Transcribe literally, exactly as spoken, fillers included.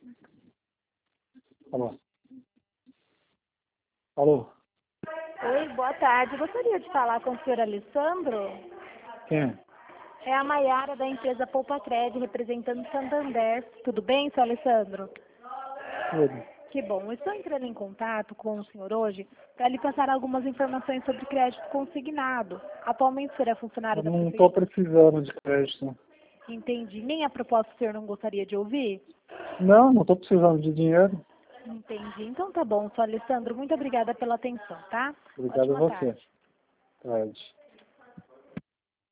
Alô? Alô? Oi, boa tarde. Gostaria de falar com o senhor Alessandro. Quem é? É a Maiara da empresa Poupa Cred, representando o Santander. Tudo bem, senhor Alessandro? Tudo. Que bom. Eu estou entrando em contato com o senhor hoje para lhe passar algumas informações sobre crédito consignado. Atualmente o senhor é funcionário Eu da não estou prefeitura? precisando de crédito. Entendi. Nem a proposta o senhor não gostaria de ouvir? Não, não estou precisando de dinheiro. Entendi. Então tá bom, senhor Alessandro. Muito obrigada pela atenção, tá? Obrigado a Ótima você. tarde. Tarde.